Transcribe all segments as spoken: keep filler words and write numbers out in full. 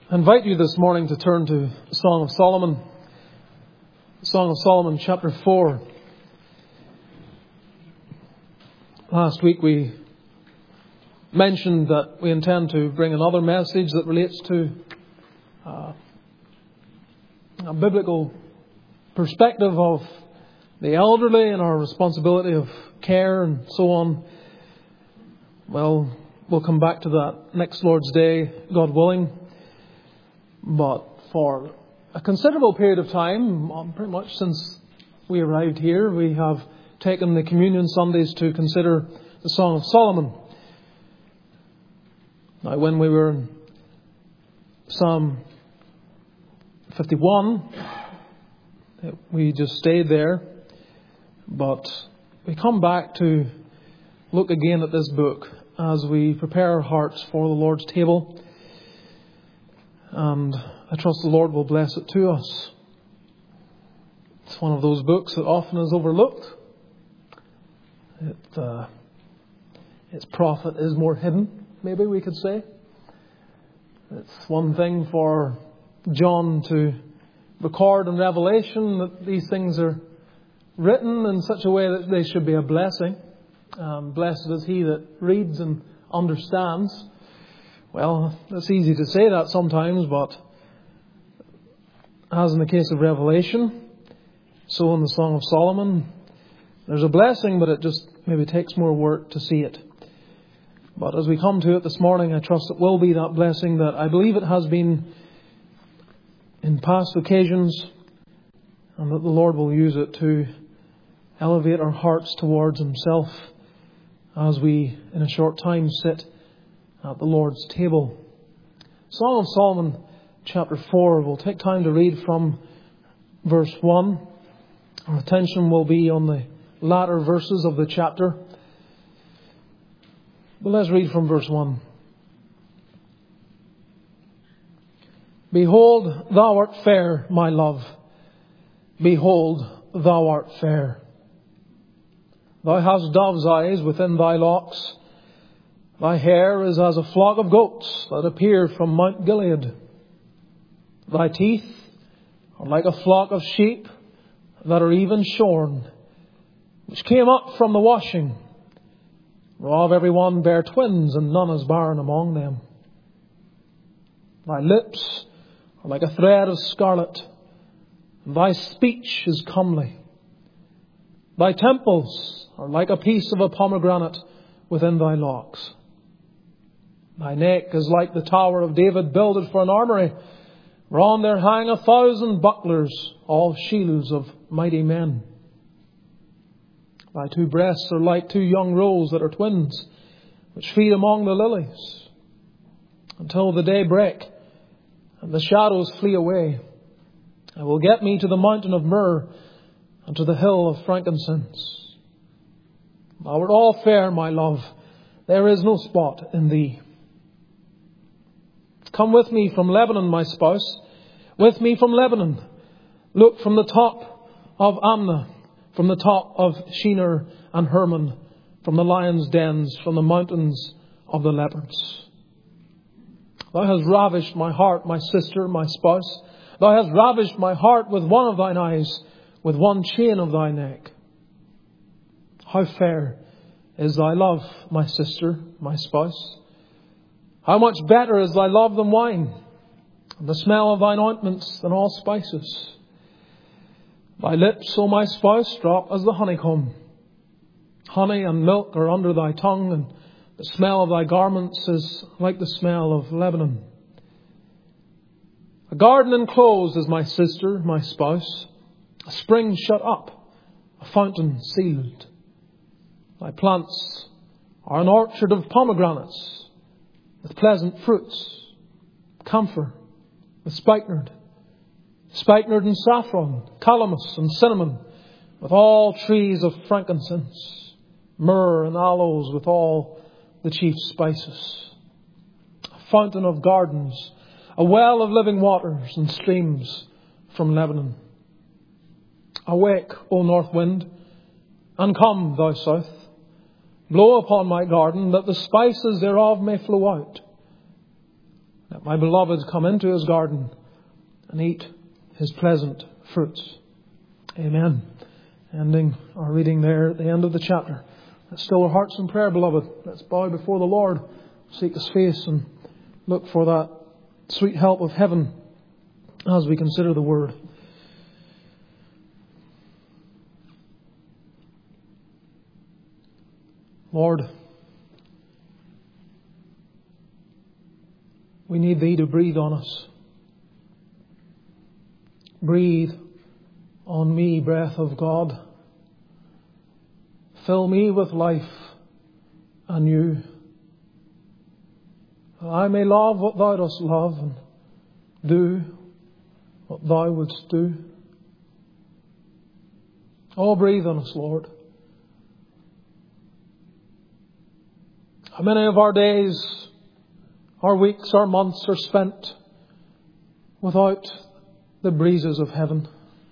I invite you this morning to turn to the Song of Solomon, Song of Solomon chapter four. Last week we mentioned that we intend to bring another message that relates to uh, a biblical perspective of the elderly and our responsibility of care and so on. Well, we'll come back to that next Lord's Day, God willing. But for a considerable period of time, pretty much since we arrived here, we have taken the Communion Sundays to consider the Song of Solomon. Now, when we were in Psalm fifty-one, we just stayed there. But we come back to look again at this book as we prepare our hearts for the Lord's table. And I trust the Lord will bless it to us. It's one of those books that often is overlooked. It, uh, its profit is more hidden, maybe we could say. It's one thing for John to record in Revelation that these things are written in such a way that they should be a blessing. Um, blessed is he that reads and understands. Well, it's easy to say that sometimes, but as in the case of Revelation, so in the Song of Solomon, there's a blessing, but it just maybe takes more work to see it. But as we come to it this morning, I trust it will be that blessing that I believe it has been in past occasions, and that the Lord will use it to elevate our hearts towards Himself as we, in a short time, sit at the Lord's table. Song of Solomon, chapter four. We'll take time to read from verse one. Our attention will be on the latter verses of the chapter. But let's read from verse one. Behold, thou art fair, my love. Behold, thou art fair. Thou hast dove's eyes within thy locks. Thy hair is as a flock of goats that appear from Mount Gilead. Thy teeth are like a flock of sheep that are even shorn, which came up from the washing. Whereof every one bare twins, and none is barren among them. Thy lips are like a thread of scarlet, and thy speech is comely. Thy temples are like a piece of a pomegranate within thy locks. Thy neck is like the tower of David builded for an armoury, whereon there hang a thousand bucklers, all shields of mighty men. Thy two breasts are like two young roes that are twins, which feed among the lilies, until the day break, and the shadows flee away. I will get me to the mountain of myrrh, and to the hill of frankincense. Thou art all fair, my love. There is no spot in thee. Come with me from Lebanon, my spouse. With me from Lebanon. Look from the top of Amna, from the top of Shinar and Hermon, from the lions' dens, from the mountains of the leopards. Thou hast ravished my heart, my sister, my spouse. Thou hast ravished my heart with one of thine eyes, with one chain of thy neck. How fair is thy love, my sister, my spouse. How much better is thy love than wine, and the smell of thine ointments than all spices. Thy lips, O my spouse, drop as the honeycomb. Honey and milk are under thy tongue, and the smell of thy garments is like the smell of Lebanon. A garden enclosed is my sister, my spouse, a spring shut up, a fountain sealed. Thy plants are an orchard of pomegranates, with pleasant fruits, camphor, with spikenard, spikenard and saffron, calamus and cinnamon, with all trees of frankincense, myrrh and aloes, with all the chief spices. A fountain of gardens, a well of living waters and streams from Lebanon. Awake, O north wind, and come, thou south. Blow upon my garden, that the spices thereof may flow out. Let my beloved come into his garden and eat his pleasant fruits. Amen. Ending our reading there at the end of the chapter. Let's still our hearts in prayer, beloved. Let's bow before the Lord, seek his face, and look for that sweet help of heaven as we consider the Word. Lord, we need Thee to breathe on us. Breathe on me, breath of God. Fill me with life anew. That I may love what Thou dost love and do what Thou wouldst do. Oh, breathe on us, Lord. How many of our days, our weeks, our months are spent without the breezes of heaven?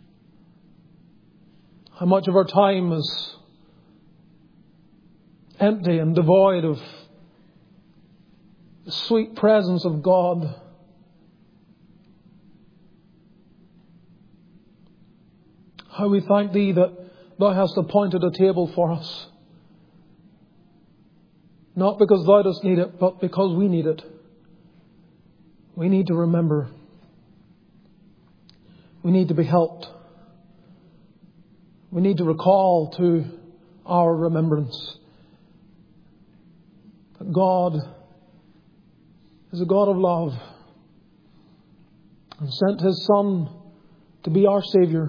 How much of our time is empty and devoid of the sweet presence of God? How we thank Thee that Thou hast appointed a table for us. Not because Thou dost need it, but because we need it. We need to remember. We need to be helped. We need to recall to our remembrance that God is a God of love and sent His Son to be our Saviour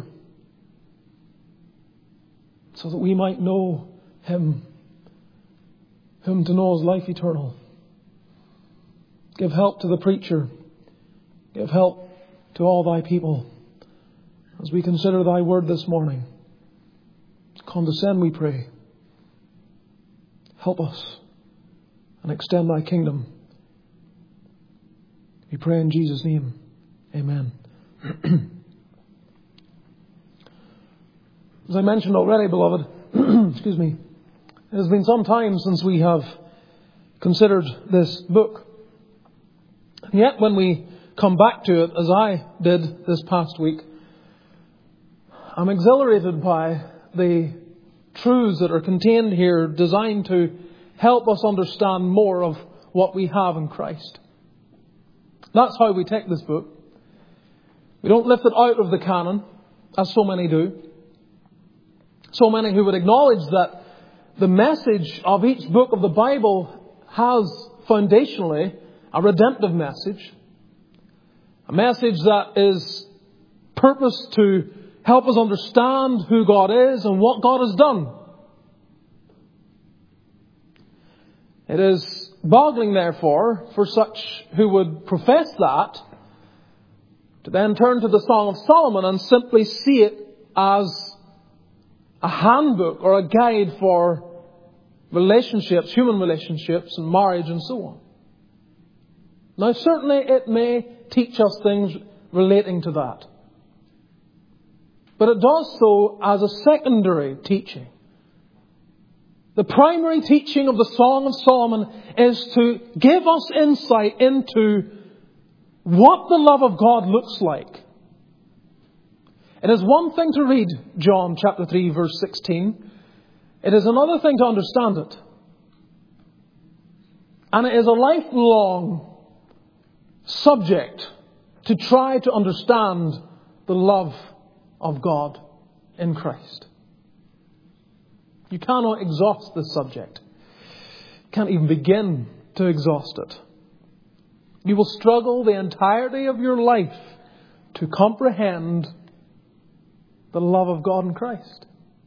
so that we might know Him, whom to know is life eternal. Give help to the preacher. Give help to all Thy people as we consider Thy word this morning. Condescend, we pray. Help us and extend Thy kingdom. We pray in Jesus' name. Amen. As I mentioned already, beloved, excuse me, it has been some time since we have considered this book. And yet when we come back to it, as I did this past week, I'm exhilarated by the truths that are contained here, designed to help us understand more of what we have in Christ. That's how we take this book. We don't lift it out of the canon, as so many do. So many who would acknowledge that the message of each book of the Bible has foundationally a redemptive message. A message that is purposed to help us understand who God is and what God has done. It is boggling, therefore, for such who would profess that, to then turn to the Song of Solomon and simply see it as a handbook or a guide for relationships, human relationships and marriage and so on. Now, certainly it may teach us things relating to that. But it does so as a secondary teaching. The primary teaching of the Song of Solomon is to give us insight into what the love of God looks like. It is one thing to read John chapter three verse sixteen. It is another thing to understand it. And it is a lifelong subject to try to understand the love of God in Christ. You cannot exhaust this subject. You can't even begin to exhaust it. You will struggle the entirety of your life to comprehend the love of God in Christ.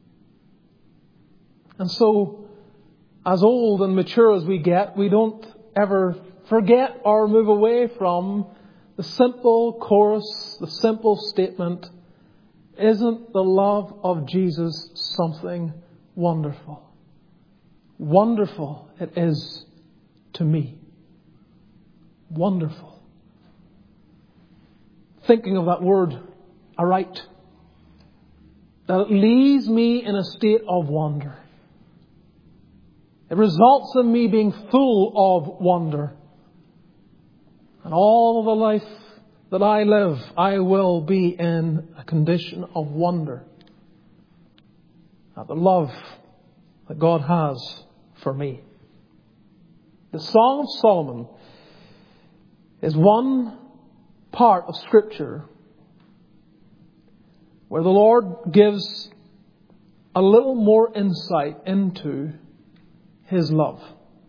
And so, as old and mature as we get, we don't ever forget or move away from the simple chorus, the simple statement, isn't the love of Jesus something wonderful? Wonderful it is to me. Wonderful. Thinking of that word, aright, that it leaves me in a state of wonder. It results in me being full of wonder. And all the life that I live, I will be in a condition of wonder at the love that God has for me. The Song of Solomon is one part of Scripture where the Lord gives a little more insight into His love.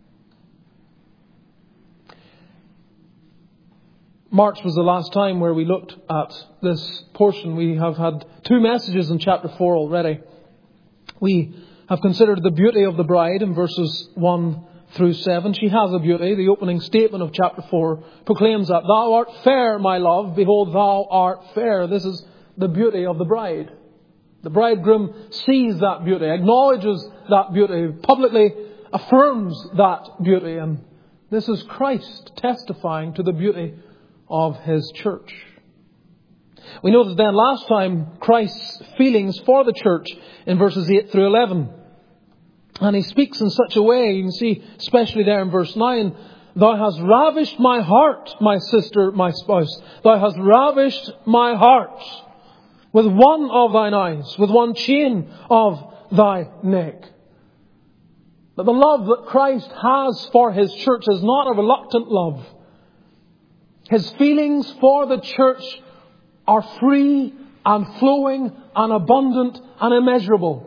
March was the last time where we looked at this portion. We have had two messages in chapter four already. We have considered the beauty of the bride in verses one through seven. She has a beauty. The opening statement of chapter four proclaims that, "Thou art fair, my love. Behold, thou art fair." This is the beauty of the bride. The bridegroom sees that beauty, acknowledges that beauty, publicly affirms that beauty. And this is Christ testifying to the beauty of His church. We noted then last time Christ's feelings for the church in verses eight through eleven. And He speaks in such a way, you can see especially there in verse nine, "Thou hast ravished my heart, my sister, my spouse. Thou hast ravished my heart with one of thine eyes, with one chain of thy neck." But the love that Christ has for His church is not a reluctant love. His feelings for the church are free and flowing and abundant and immeasurable.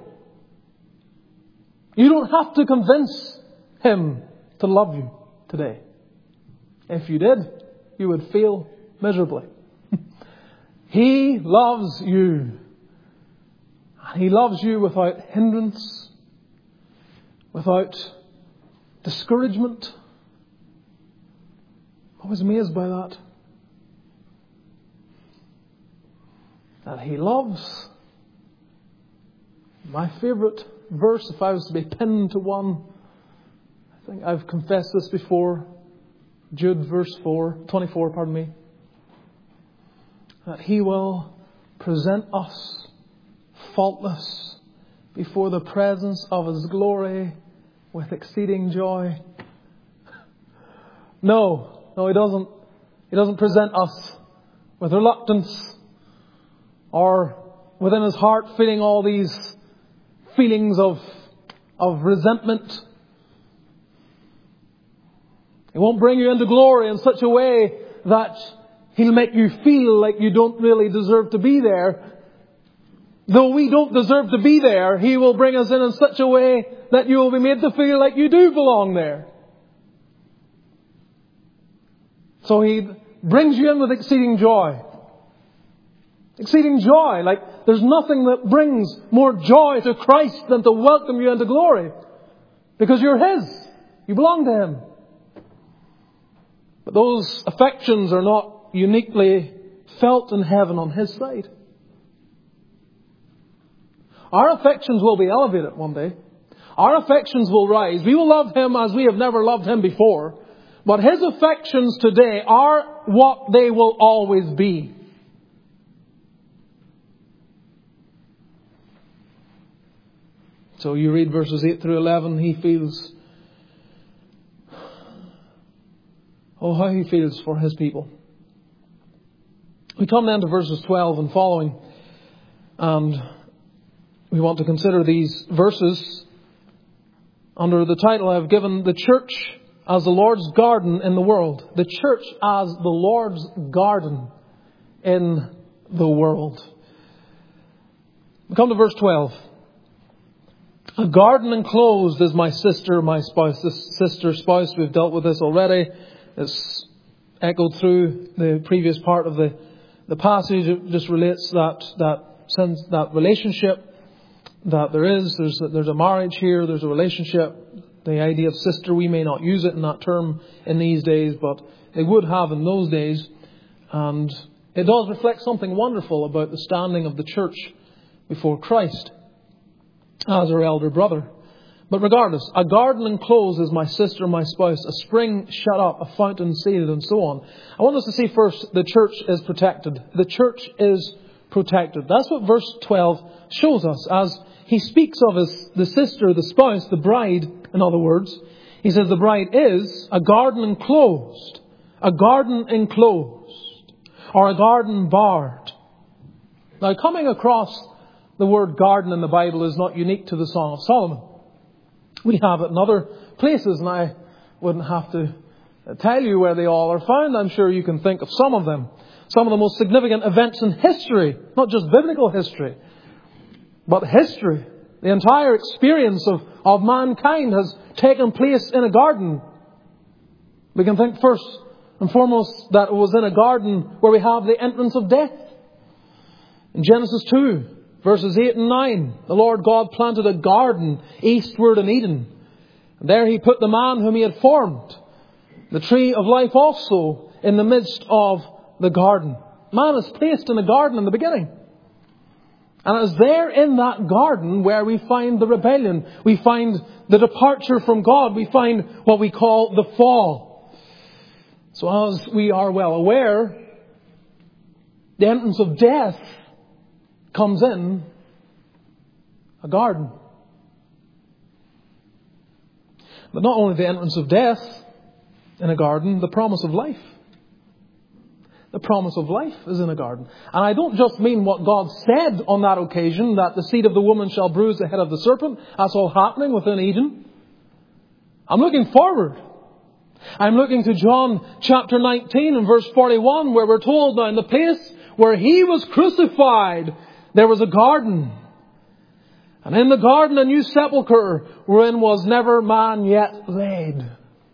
You don't have to convince Him to love you today. If you did, you would fail miserably. He loves you. He loves you without hindrance, without discouragement. I was amazed by that. That He loves. My favourite verse, if I was to be pinned to one, I think I've confessed this before. Jude verse four, twenty-four, pardon me. That He will present us faultless before the presence of His glory with exceeding joy. No, no, He doesn't. He doesn't present us with reluctance or within His heart feeling all these feelings of, of resentment. He won't bring you into glory in such a way that He'll make you feel like you don't really deserve to be there. Though we don't deserve to be there, He will bring us in in such a way that you will be made to feel like you do belong there. So He brings you in with exceeding joy. Exceeding joy. Like there's nothing that brings more joy to Christ than to welcome you into glory. Because you're His. You belong to Him. But those affections are not uniquely felt in heaven on His side. Our affections will be elevated one day. Our affections will rise. We will love Him as we have never loved Him before. But His affections today are what they will always be. So you read verses eight through eleven, He feels, oh, how He feels for His people. We come then to verses twelve and following, and we want to consider these verses under the title I have given, "The Church as the Lord's Garden in the World." The church as the Lord's garden in the world. We come to verse twelve. "A garden enclosed is my sister, my spouse." This sister, spouse, we've dealt with this already. It's echoed through the previous part of the, the passage. It just relates that that sense, that relationship that there is. There's a, there's a marriage here. There's a relationship. The idea of sister, we may not use it in that term in these days, but they would have in those days. And it does reflect something wonderful about the standing of the church before Christ as her elder brother. But regardless, a garden enclosed is my sister, my spouse, a spring shut up, a fountain sealed, and so on. I want us to see first, the church is protected. The church is protected. That's what verse twelve shows us as he speaks of his, the sister, the spouse, the bride, in other words. He says the bride is a garden enclosed, a garden enclosed, or a garden barred. Now, coming across the word garden in the Bible is not unique to the Song of Solomon. We have it in other places, and I wouldn't have to tell you where they all are found. I'm sure you can think of some of them. Some of the most significant events in history, not just biblical history, but history. The entire experience of, of mankind has taken place in a garden. We can think first and foremost that it was in a garden where we have the entrance of death. In Genesis two, verses eight and nine, the Lord God planted a garden eastward in Eden. And there He put the man whom He had formed. The tree of life also in the midst of the garden. Man is placed in a garden in the beginning. And it is there in that garden where we find the rebellion. We find the departure from God. We find what we call the fall. So as we are well aware, the entrance of death comes in a garden. But not only the entrance of death in a garden, the promise of life. The promise of life is in a garden. And I don't just mean what God said on that occasion, that the seed of the woman shall bruise the head of the serpent. That's all happening within Eden. I'm looking forward. I'm looking to John chapter nineteen and verse forty-one, where we're told now in the place where He was crucified, there was a garden. And in the garden a new sepulchre, wherein was never man yet laid.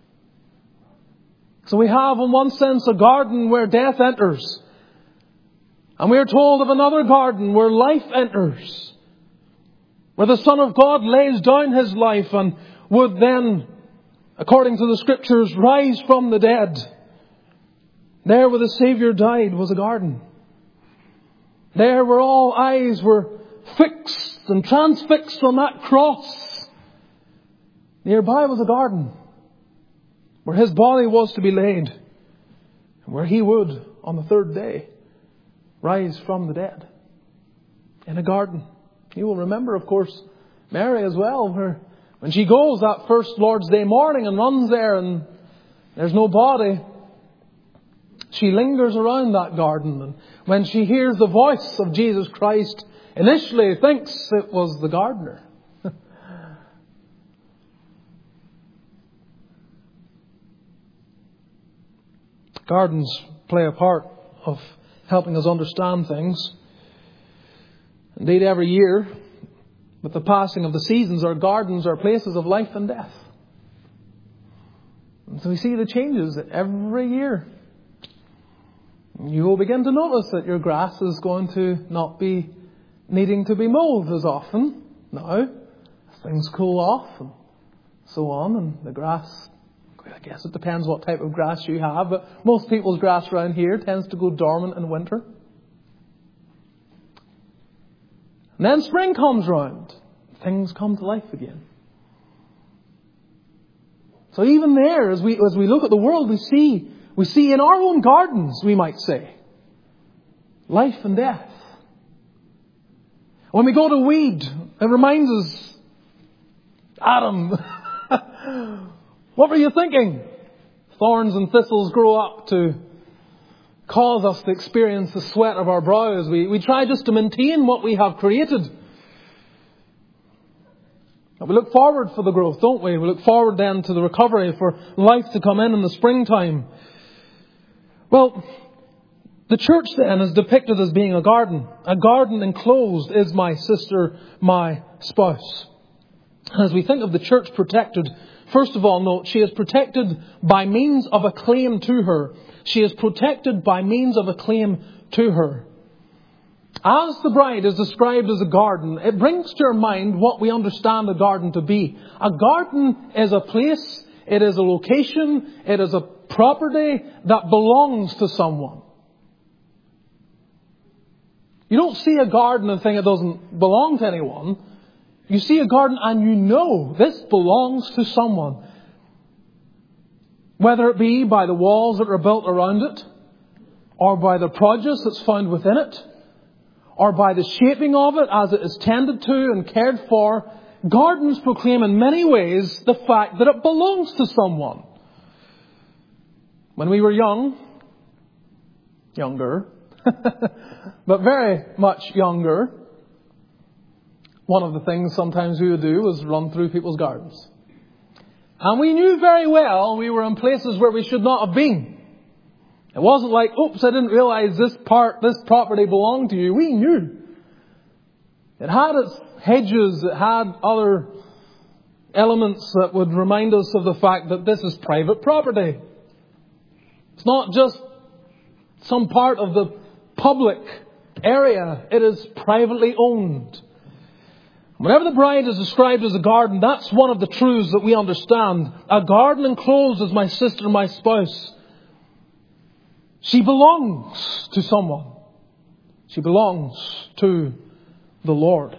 So we have in one sense a garden where death enters. And we are told of another garden where life enters. Where the Son of God lays down His life and would then, according to the Scriptures, rise from the dead. There where the Saviour died was a garden. There where all eyes were fixed and transfixed on that cross. Nearby was a garden where His body was to be laid, and where He would, on the third day, rise from the dead. In a garden. You will remember, of course, Mary as well, where when she goes that first Lord's Day morning and runs there and there's no body, she lingers around that garden. And when she hears the voice of Jesus Christ, initially thinks it was the gardener. Gardens play a part of helping us understand things. Indeed, every year, with the passing of the seasons, our gardens are places of life and death. And so we see the changes every year. You will begin to notice that your grass is going to not be needing to be mowed as often now, as things cool off and so on, and the grass, I guess it depends what type of grass you have, but most people's grass around here tends to go dormant in winter. And then spring comes round. Things come to life again. So even there, as we as we look at the world, we see we see in our own gardens, we might say, life and death. When we go to weed, it reminds us, Adam, what were you thinking? Thorns and thistles grow up to cause us to experience the sweat of our brows. We, we try just to maintain what we have created. But we look forward for the growth, don't we? We look forward then to the recovery, for life to come in in the springtime. Well, the church then is depicted as being a garden. A garden enclosed is my sister, my spouse. And as we think of the church protected, first of all, note, she is protected by means of a claim to her. She is protected by means of a claim to her. As the bride is described as a garden, it brings to our mind what we understand a garden to be. A garden is a place, it is a location, it is a property that belongs to someone. You don't see a garden and think it doesn't belong to anyone. You see a garden and you know this belongs to someone. Whether it be by the walls that are built around it, or by the produce that's found within it, or by the shaping of it as it is tended to and cared for, gardens proclaim in many ways the fact that it belongs to someone. When we were young, younger, but very much younger, one of the things sometimes we would do was run through people's gardens. And we knew very well we were in places where we should not have been. It wasn't like, oops, I didn't realize this part, this property belonged to you. We knew. It had its hedges, it had other elements that would remind us of the fact that this is private property. It's not just some part of the public area. It is privately owned. Whenever the bride is described as a garden, that's one of the truths that we understand. A garden enclosed as my sister, my spouse. She belongs to someone. She belongs to the Lord.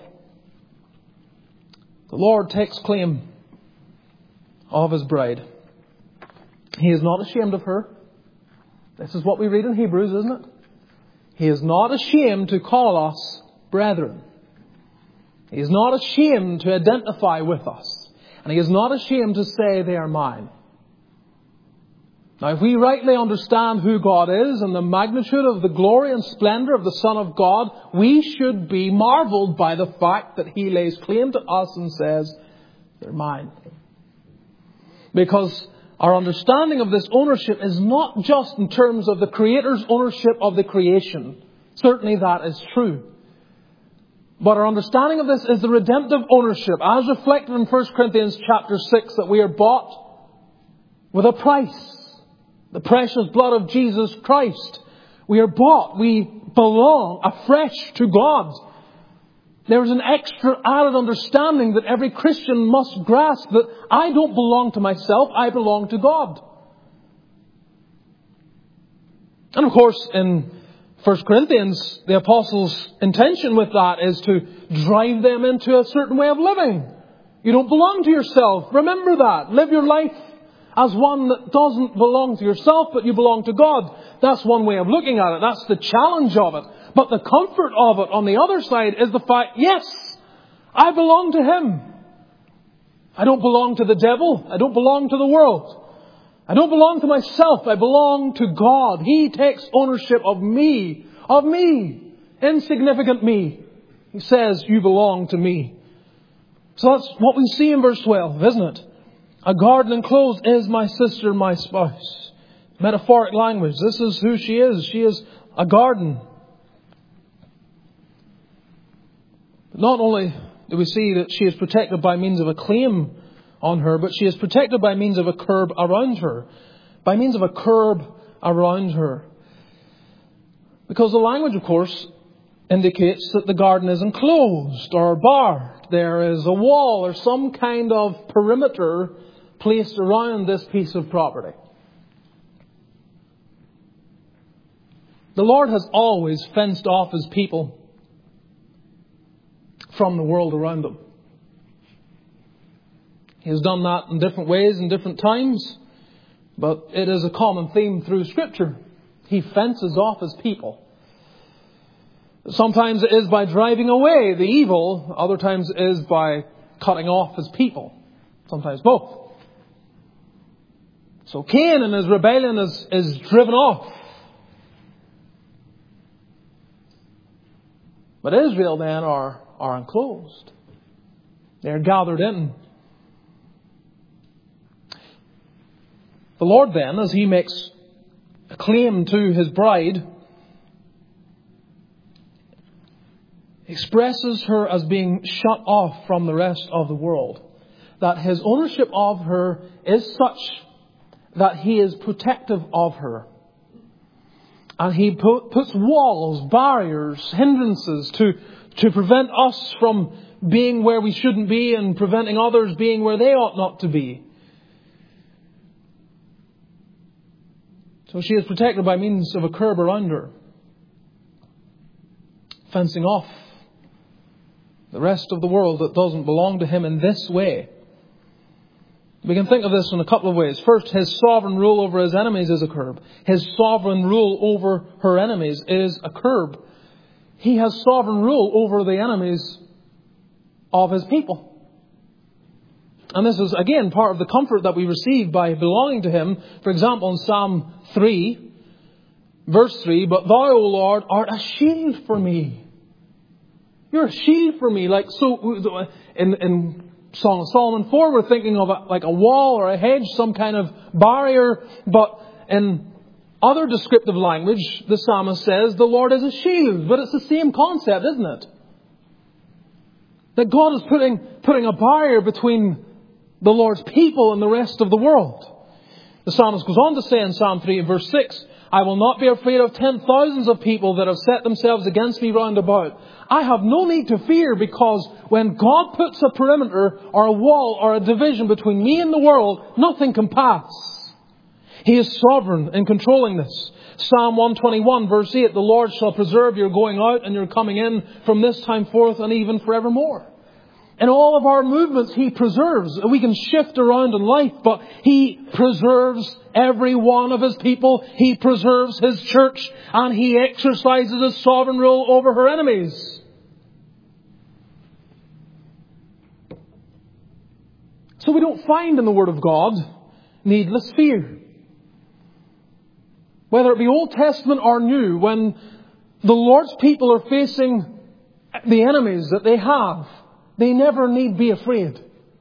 The Lord takes claim of His bride. He is not ashamed of her. This is what we read in Hebrews, isn't it? He is not ashamed to call us brethren. He is not ashamed to identify with us. And He is not ashamed to say they are mine. Now, if we rightly understand who God is and the magnitude of the glory and splendor of the Son of God, we should be marveled by the fact that He lays claim to us and says, they're mine. Because our understanding of this ownership is not just in terms of the Creator's ownership of the creation. Certainly that is true. But our understanding of this is the redemptive ownership, as reflected in First Corinthians chapter six, that we are bought with a price. The precious blood of Jesus Christ. We are bought. We belong afresh to God. There is an extra added understanding that every Christian must grasp, that I don't belong to myself, I belong to God. And of course, in First Corinthians, the apostles' intention with that is to drive them into a certain way of living. You don't belong to yourself. Remember that. Live your life as one that doesn't belong to yourself, but you belong to God. That's one way of looking at it. That's the challenge of it. But the comfort of it on the other side is the fact, yes, I belong to Him. I don't belong to the devil. I don't belong to the world. I don't belong to myself. I belong to God. He takes ownership of me. Of me. Insignificant me. He says, you belong to me. So that's what we see in verse twelve, isn't it? A garden enclosed is my sister, my spouse. Metaphoric language. This is who she is. She is a garden. Not only do we see that she is protected by means of a claim on her, but she is protected by means of a curb around her. By means of a curb around her. Because the language, of course, indicates that the garden is enclosed or barred. There is a wall or some kind of perimeter placed around this piece of property. The Lord has always fenced off His people from the world around them. He has done that in different ways in different times, but it is a common theme through Scripture. He fences off His people. Sometimes it is by driving away the evil, other times it is by cutting off His people. Sometimes both. So Cain in his rebellion is, is driven off. But Israel then are, are enclosed. They are gathered in. The Lord then, as He makes a claim to His bride, expresses her as being shut off from the rest of the world. That His ownership of her is such that He is protective of her. And He put, puts walls, barriers, hindrances to, to prevent us from being where we shouldn't be and preventing others being where they ought not to be. So she is protected by means of a curb around her, fencing off the rest of the world that doesn't belong to Him in this way. We can think of this in a couple of ways. First, His sovereign rule over His enemies is a curb. His sovereign rule over her enemies is a curb. He has sovereign rule over the enemies of His people. And this is, again, part of the comfort that we receive by belonging to Him. For example, in Psalm three, verse three, "But Thou, O Lord, art a shield for me." You're a shield for me. Like, so, in, in Song of Solomon four, we're thinking of a, like a wall or a hedge, some kind of barrier. But in other descriptive language, the psalmist says, the Lord is a shield. But it's the same concept, isn't it? That God is putting, putting a barrier between the Lord's people and the rest of the world. The psalmist goes on to say in Psalm three, verse six, "I will not be afraid of ten thousands of people that have set themselves against me round about. I have no need to fear, because when God puts a perimeter or a wall or a division between me and the world, nothing can pass." He is sovereign in controlling this. Psalm one twenty-one, verse eight, "The Lord shall preserve your going out and your coming in from this time forth and even forevermore." In all of our movements, He preserves. We can shift around in life, but He preserves every one of His people. He preserves His church, and He exercises His sovereign rule over her enemies. So we don't find in the Word of God needless fear. Whether it be Old Testament or New, when the Lord's people are facing the enemies that they have, they never need be afraid.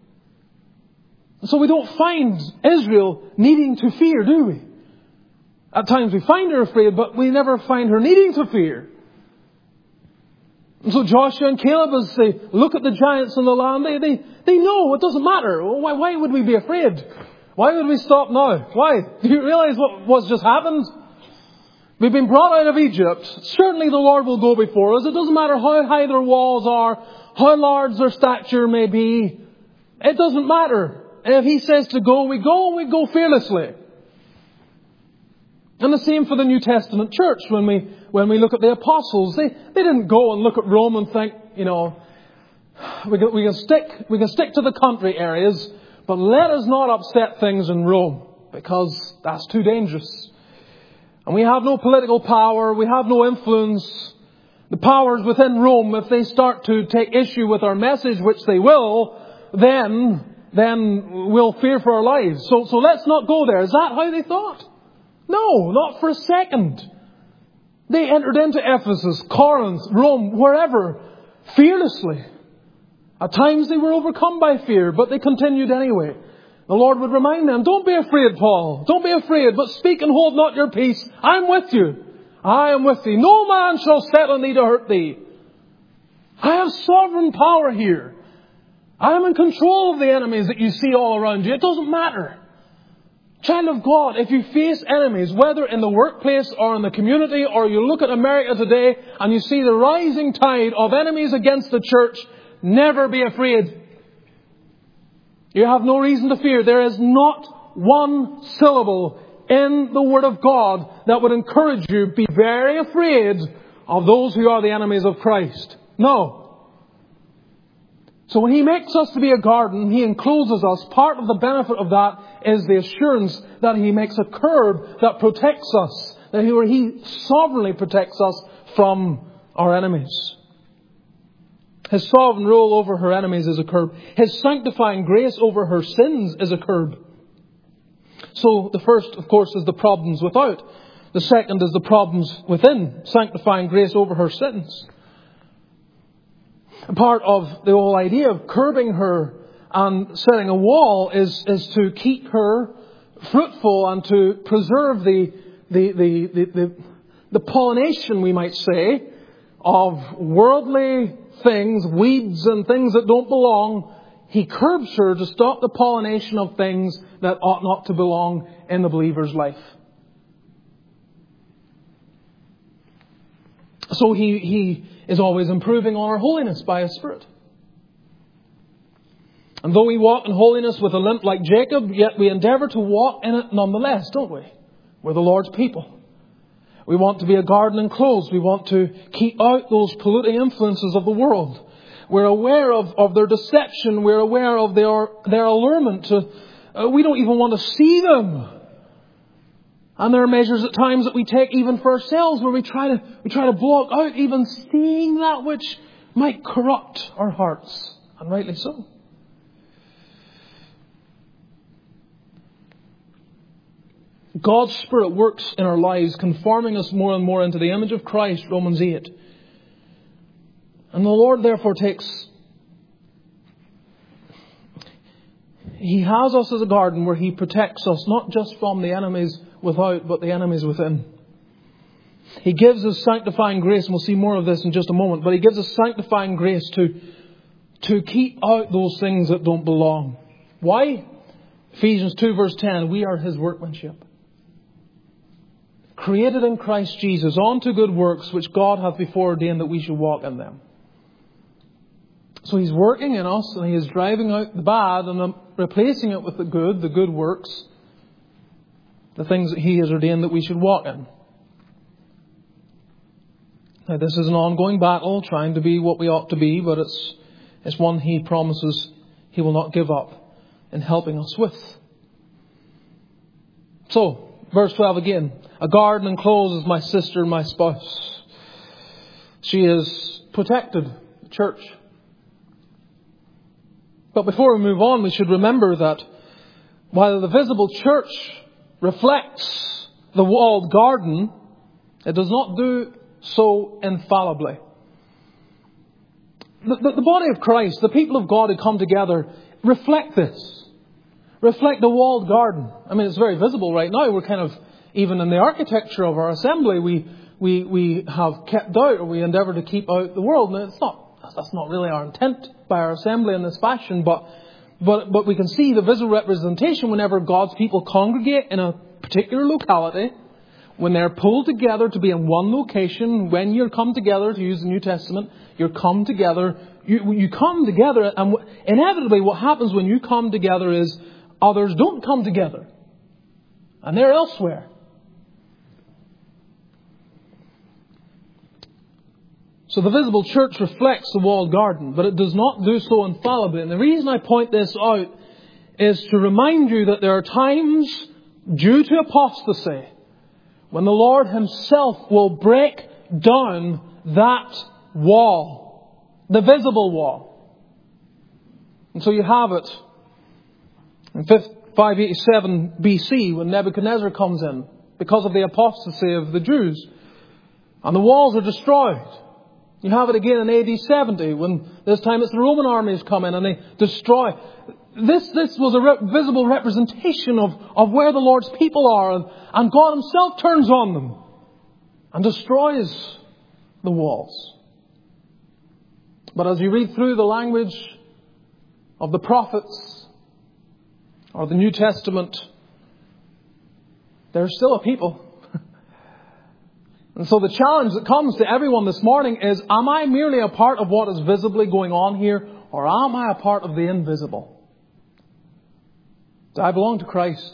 So we don't find Israel needing to fear, do we? At times we find her afraid, but we never find her needing to fear. And so Joshua and Caleb, as they look at the giants in the land, they, they, they know it doesn't matter. Why, why would we be afraid? Why would we stop now? Why? Do you realize what, what's just happened? We've been brought out of Egypt. Certainly the Lord will go before us. It doesn't matter how high their walls are, how large their stature may be. It doesn't matter. If He says to go, we go, we go fearlessly. And the same for the New Testament church. When we when we look at the apostles, they, they didn't go and look at Rome and think, you know, we can, we can stick we can stick to the country areas, but let us not upset things in Rome, because that's too dangerous. And we have no political power, we have no influence. The powers within Rome, if they start to take issue with our message, which they will, then then we'll fear for our lives. So so let's not go there. Is that how they thought? No, not for a second. They entered into Ephesus, Corinth, Rome, wherever, fearlessly. At times they were overcome by fear, but they continued anyway. The Lord would remind them, "Don't be afraid, Paul. Don't be afraid, but speak and hold not your peace. I am with you. I am with thee. No man shall set on thee to hurt thee. I have sovereign power here. I am in control of the enemies that you see all around you. It doesn't matter." Child of God, if you face enemies, whether in the workplace or in the community, or you look at America today and you see the rising tide of enemies against the church, never be afraid. You have no reason to fear. There is not one syllable in the Word of God that would encourage you, be very afraid of those who are the enemies of Christ. No. So when He makes us to be a garden, He encloses us. Part of the benefit of that is the assurance that He makes a curb that protects us. That He, he sovereignly protects us from our enemies. His sovereign rule over her enemies is a curb. His sanctifying grace over her sins is a curb. So the first, of course, is the problems without. The second is the problems within. Sanctifying grace over her sins. Part of the whole idea of curbing her and setting a wall is, is to keep her fruitful and to preserve the, the, the, the, the, the pollination, we might say, of worldly things, weeds and things that don't belong. He curbs her to stop the pollination of things that ought not to belong in the believer's life. So he, he is always improving on our holiness by His Spirit. And though we walk in holiness with a limp like Jacob, yet we endeavour to walk in it nonetheless, don't we? We're the Lord's people. We want to be a garden enclosed. We want to keep out those polluting influences of the world. We're aware of, of their deception. We're aware of their, their allurement. To, uh, we don't even want to see them. And there are measures at times that we take even for ourselves where we try to we try to block out even seeing that which might corrupt our hearts. And rightly so. God's Spirit works in our lives, conforming us more and more into the image of Christ, Romans eight. And the Lord therefore takes... He has us as a garden where He protects us, not just from the enemies without, but the enemies within. He gives us sanctifying grace, and we'll see more of this in just a moment, but He gives us sanctifying grace to, to keep out those things that don't belong. Why? Ephesians two verse ten, we are His workmanship, created in Christ Jesus unto good works, which God hath before ordained that we should walk in them. So He's working in us, and He is driving out the bad and replacing it with the good, the good works, the things that He has ordained that we should walk in. Now, this is an ongoing battle, trying to be what we ought to be, but it's, it's one He promises He will not give up in helping us with. So, verse twelve again. A garden encloses my sister and my spouse. She is protected, the church. But before we move on, we should remember that while the visible church reflects the walled garden, it does not do so infallibly. The, the, the body of Christ, the people of God who come together, reflect this. Reflect the walled garden. I mean, it's very visible right now. We're kind of, even in the architecture of our assembly, we we we have kept out, or we endeavour to keep out the world. And it's not, that's not really our intent by our assembly in this fashion, but but but we can see the visual representation whenever God's people congregate in a particular locality, when they're pulled together to be in one location. When you're come together, to use the New Testament, you're come together. You you come together, and inevitably, what happens when you come together is others don't come together, and they're elsewhere. So the visible church reflects the walled garden, but it does not do so infallibly. And the reason I point this out is to remind you that there are times, due to apostasy, when the Lord Himself will break down that wall, the visible wall. And so you have it in five eighty-seven B C, when Nebuchadnezzar comes in because of the apostasy of the Jews, and the walls are destroyed. You have it again in A D seventy, when this time it's the Roman armies come in and they destroy. This this was a re- visible representation of, of where the Lord's people are, and, and God Himself turns on them and destroys the walls. But as you read through the language of the prophets or the New Testament, there's still a people. And so the challenge that comes to everyone this morning is, am I merely a part of what is visibly going on here, or am I a part of the invisible? Do I belong to Christ?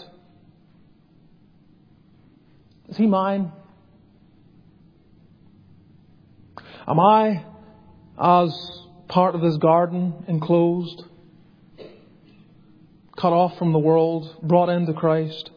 Is He mine? Am I, as part of this garden, enclosed, cut off from the world, brought into Christ?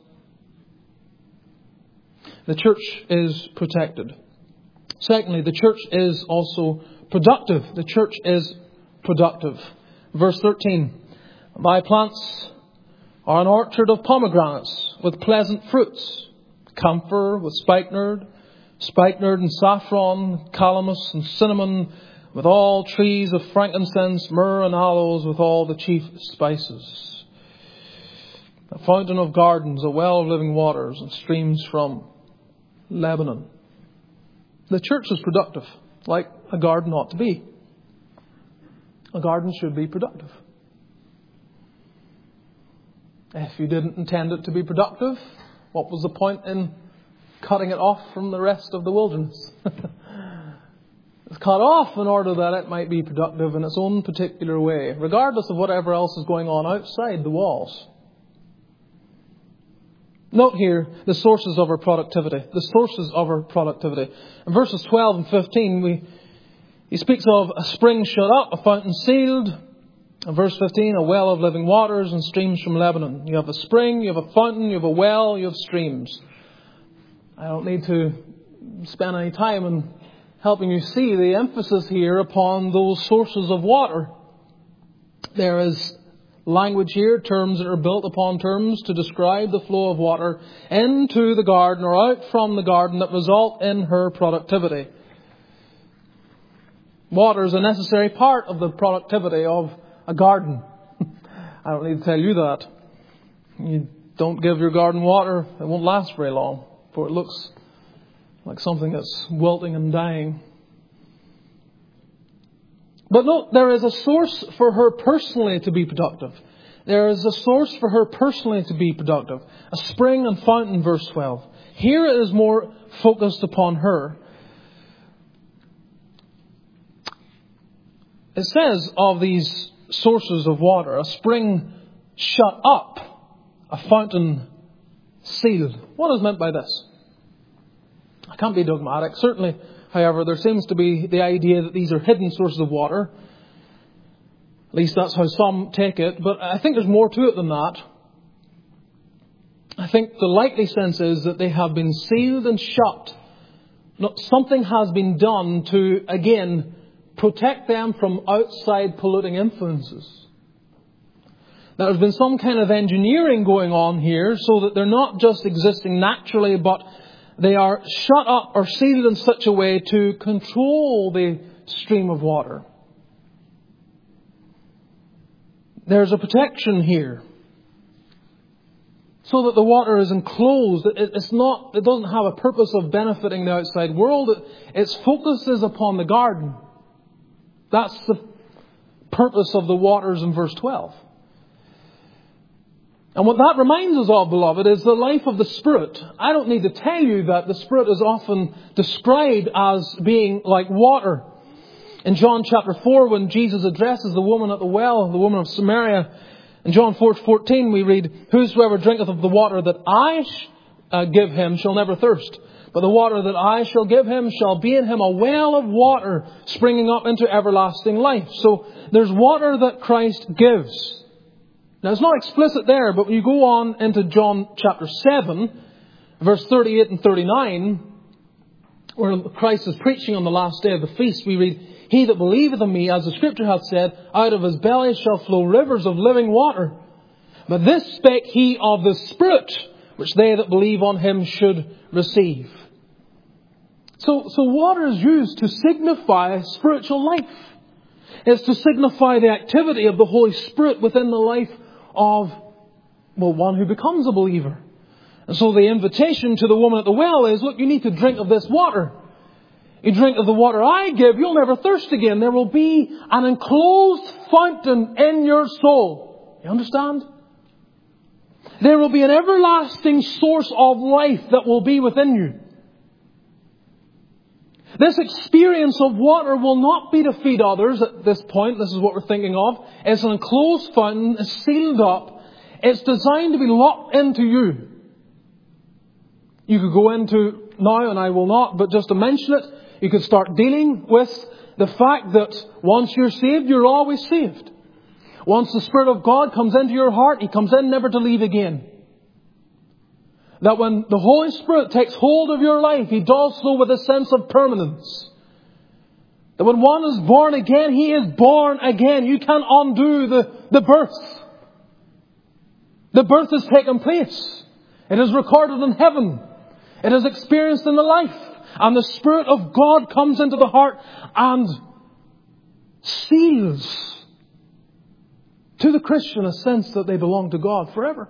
The church is protected. Secondly, the church is also productive. The church is productive. Verse thirteen. Thy plants are an orchard of pomegranates with pleasant fruits, camphor with spikenard, spikenard and saffron, calamus and cinnamon, with all trees of frankincense, myrrh and aloes, with all the chief spices. A fountain of gardens, a well of living waters, and streams from Lebanon. The church is productive, like a garden ought to be. A garden should be productive. If you didn't intend it to be productive, what was the point in cutting it off from the rest of the wilderness? It's cut off in order that it might be productive in its own particular way, regardless of whatever else is going on outside the walls. Note here the sources of our productivity. The sources of our productivity. In verses twelve and fifteen, we, he speaks of a spring shut up, a fountain sealed. In verse fifteen, a well of living waters and streams from Lebanon. You have a spring, you have a fountain, you have a well, you have streams. I don't need to spend any time in helping you see the emphasis here upon those sources of water. There is language here, terms that are built upon terms to describe the flow of water into the garden or out from the garden that result in her productivity. Water is a necessary part of the productivity of a garden. I don't need to tell you that. You don't give your garden water, it won't last very long, for it looks like something that's wilting and dying. But look, there is a source for her personally to be productive. There is a source for her personally to be productive. A spring and fountain, verse twelve. Here it is more focused upon her. It says of these sources of water, a spring shut up, a fountain sealed. What is meant by this? I can't be dogmatic. Certainly, however, there seems to be the idea that these are hidden sources of water. At least that's how some take it. But I think there's more to it than that. I think the likely sense is that they have been sealed and shut. Something has been done to, again, protect them from outside polluting influences. Now, there's been some kind of engineering going on here so that they're not just existing naturally, but they are shut up or sealed in such a way to control the stream of water. There's a protection here, so that the water is enclosed. It's not, it doesn't have a purpose of benefiting the outside world. Its focus is upon the garden. That's the purpose of the waters in verse twelve. And what that reminds us of, beloved, is the life of the Spirit. I don't need to tell you that the Spirit is often described as being like water. In John chapter four, when Jesus addresses the woman at the well, the woman of Samaria, in John four fourteen we read, "Whosoever drinketh of the water that I uh, give him shall never thirst. But the water that I shall give him shall be in him a well of water springing up into everlasting life." So there's water that Christ gives. Now it's not explicit there, but when you go on into John chapter seven, verse thirty-eight and thirty-nine, where Christ is preaching on the last day of the feast, we read, "He that believeth in me, as the Scripture hath said, out of his belly shall flow rivers of living water. But this spake he of the Spirit, which they that believe on him should receive." So, so water is used to signify spiritual life. It's to signify the activity of the Holy Spirit within the life of, well, one who becomes a believer. And so the invitation to the woman at the well is, look, you need to drink of this water. You drink of the water I give, you'll never thirst again. There will be an enclosed fountain in your soul. You understand? There will be an everlasting source of life that will be within you. This experience of water will not be to feed others at this point. This is what we're thinking of. It's an enclosed fountain. It's sealed up. It's designed to be locked into you. You could go into now, and I will not, but just to mention it, you could start dealing with the fact that once you're saved, you're always saved. Once the Spirit of God comes into your heart, He comes in never to leave again. That when the Holy Spirit takes hold of your life, He does so with a sense of permanence. That when one is born again, he is born again. You can't undo the, the birth. The birth has taken place. It is recorded in heaven. It is experienced in the life. And the Spirit of God comes into the heart and seals to the Christian a sense that they belong to God forever.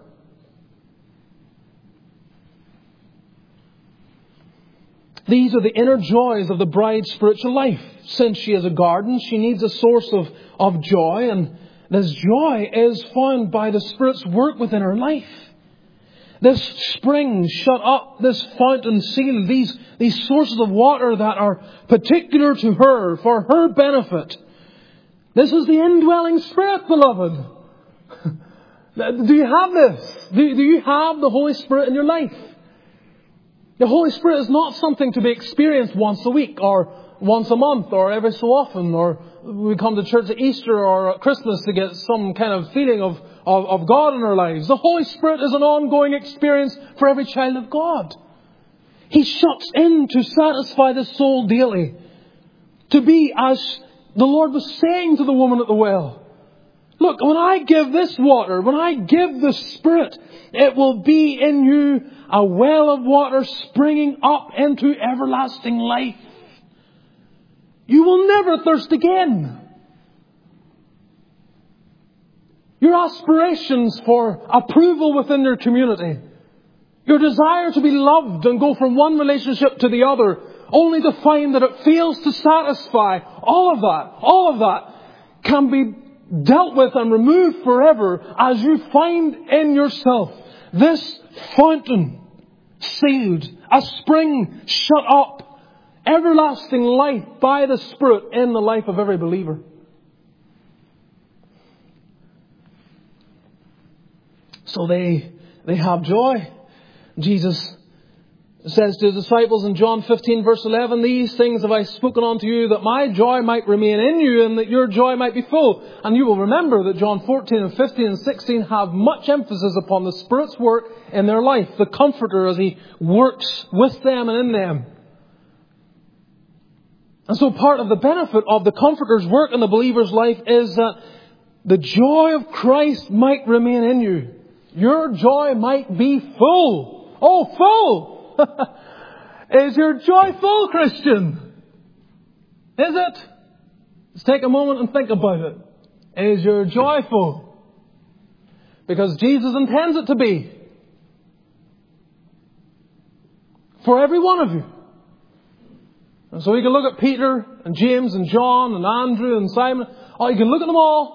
These are the inner joys of the bride's spiritual life. Since she is a garden, she needs a source of, of joy. And this joy is found by the Spirit's work within her life. This spring shut up, this fountain sealed, these, these sources of water that are particular to her, for her benefit. This is the indwelling Spirit, beloved. Do you have this? Do, do you have the Holy Spirit in your life? The Holy Spirit is not something to be experienced once a week or once a month or every so often, or we come to church at Easter or at Christmas to get some kind of feeling of, of, of God in our lives. The Holy Spirit is an ongoing experience for every child of God. He shuts in to satisfy the soul daily. To be, as the Lord was saying to the woman at the well, Look, when I give this water, when I give the Spirit, it will be in you a well of water springing up into everlasting life. You will never thirst again. Your aspirations for approval within your community, your desire to be loved and go from one relationship to the other, only to find that it fails to satisfy, all of that, all of that can be dealt with and removed forever as you find in yourself this fountain sealed, a spring shut up, everlasting life by the Spirit in the life of every believer. So they, they have joy. Jesus says to the disciples in John fifteen verse eleven, "These things have I spoken unto you, that my joy might remain in you, and that your joy might be full." And you will remember that John fourteen and fifteen and sixteen have much emphasis upon the Spirit's work in their life, the Comforter as He works with them and in them. And so part of the benefit of the Comforter's work in the believer's life is that the joy of Christ might remain in you. Your joy might be full. Oh, full! Is your joy full, Christian? Is it? Let's take a moment and think about it. Is your joy full? Because Jesus intends it to be. For every one of you. And so you can look at Peter and James and John and Andrew and Simon. Oh, you can look at them all.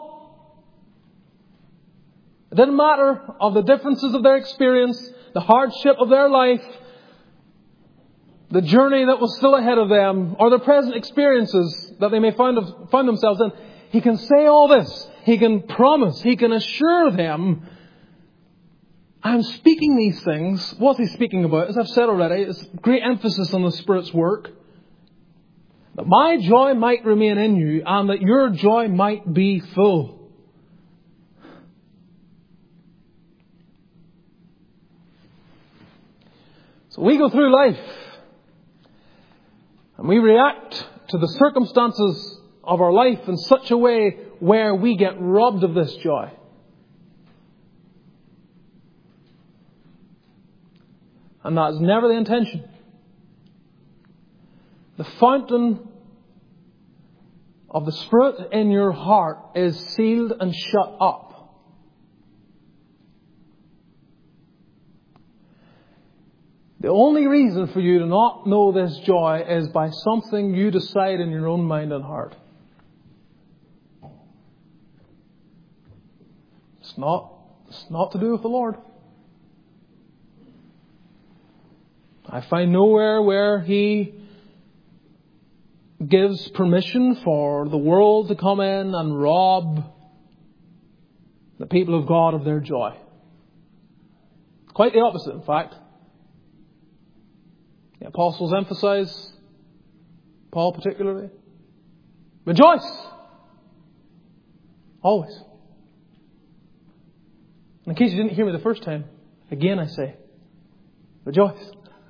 It didn't matter of the differences of their experience, the hardship of their life, the journey that was still ahead of them, or the present experiences that they may find, find themselves in. He can say all this. He can promise. He can assure them, I'm speaking these things. What's He speaking about? As I've said already, it's great emphasis on the Spirit's work. That my joy might remain in you, and that your joy might be full. So we go through life and we react to the circumstances of our life in such a way where we get robbed of this joy. And that is never the intention. The fountain of the Spirit in your heart is sealed and shut up. The only reason for you to not know this joy is by something you decide in your own mind and heart. It's not, it's not to do with the Lord. I find nowhere where He gives permission for the world to come in and rob the people of God of their joy. Quite the opposite, in fact. The apostles emphasize, Paul particularly, rejoice! Always. In case you didn't hear me the first time, again I say, rejoice.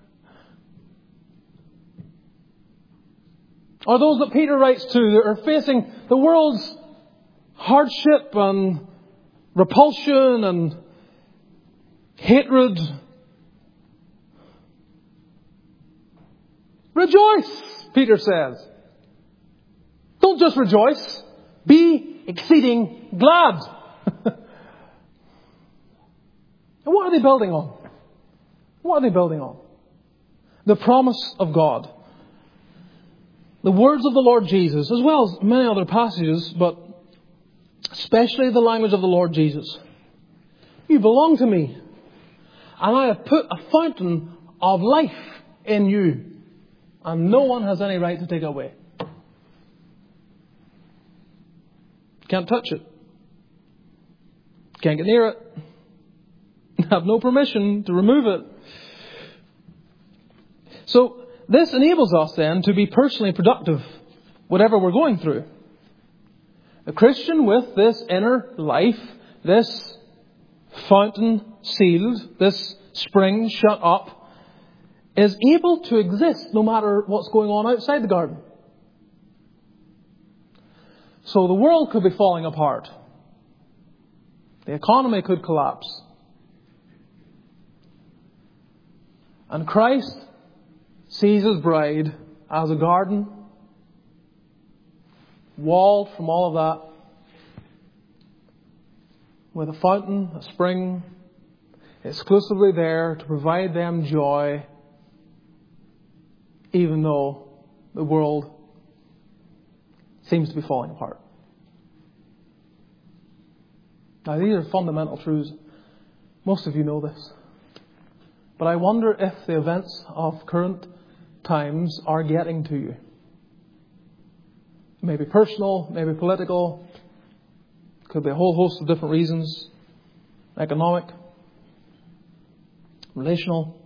Or those that Peter writes to that are facing the world's hardship and repulsion and hatred. Rejoice, Peter says. Don't just rejoice. Be exceeding glad. And what are they building on? What are they building on? The promise of God. The words of the Lord Jesus, as well as many other passages, but especially the language of the Lord Jesus. You belong to me, and I have put a fountain of life in you. And no one has any right to take it away. Can't touch it. Can't get near it. Have no permission to remove it. So this enables us then to be personally productive, whatever we're going through. A Christian with this inner life, this fountain sealed, this spring shut up, is able to exist no matter what's going on outside the garden. So the world could be falling apart. The economy could collapse. And Christ sees His bride as a garden, walled from all of that, with a fountain, a spring, exclusively there to provide them joy, even though the world seems to be falling apart. Now, these are fundamental truths. Most of you know this. But I wonder if the events of current times are getting to you. Maybe personal, maybe political. Could be a whole host of different reasons. Economic, relational.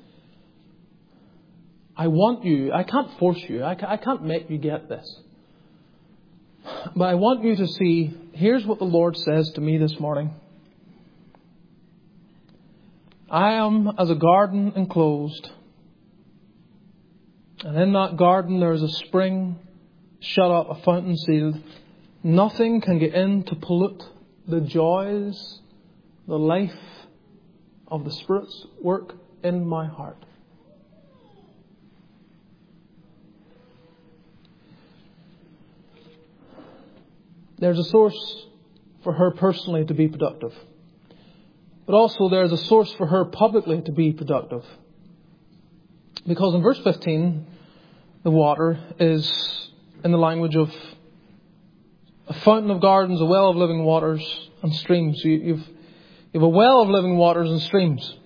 I want you, I can't force you, I can't make you get this. But I want you to see, here's what the Lord says to me this morning. I am as a garden enclosed. And in that garden there is a spring shut up, a fountain sealed. Nothing can get in to pollute the joys, the life of the Spirit's work in my heart. There's a source for her personally to be productive. But also there's a source for her publicly to be productive. Because in verse fifteen, the water is in the language of a fountain of gardens, a well of living waters and streams. You, you've, you have a well of living waters and streams.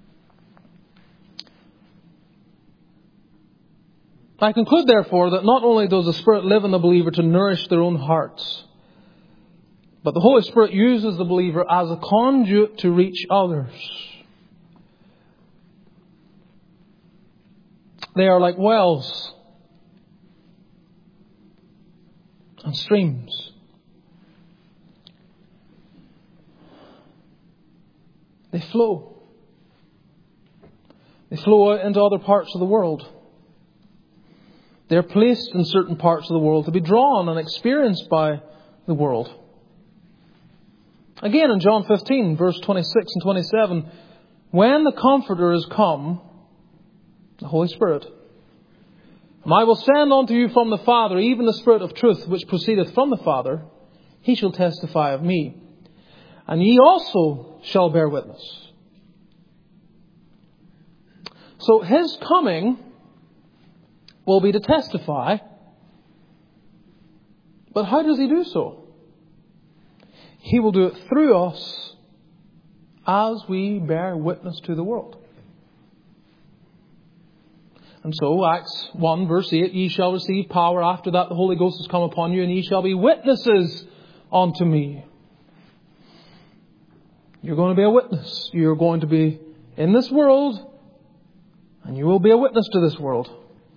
I conclude, therefore, that not only does the Spirit live in the believer to nourish their own hearts, but the Holy Spirit uses the believer as a conduit to reach others. They are like wells and streams. They flow. They flow out into other parts of the world. They're placed in certain parts of the world to be drawn and experienced by the world. Again, in John fifteen, verse twenty-six and twenty-seven, when the Comforter is come, the Holy Spirit, and I will send unto you from the Father, even the Spirit of truth, which proceedeth from the Father, He shall testify of me. And ye also shall bear witness. So His coming will be to testify. But how does He do so? He will do it through us as we bear witness to the world. And so, Acts one verse eight, ye shall receive power. After that the Holy Ghost has come upon you, and ye shall be witnesses unto me. You're going to be a witness. You're going to be in this world, and you will be a witness to this world.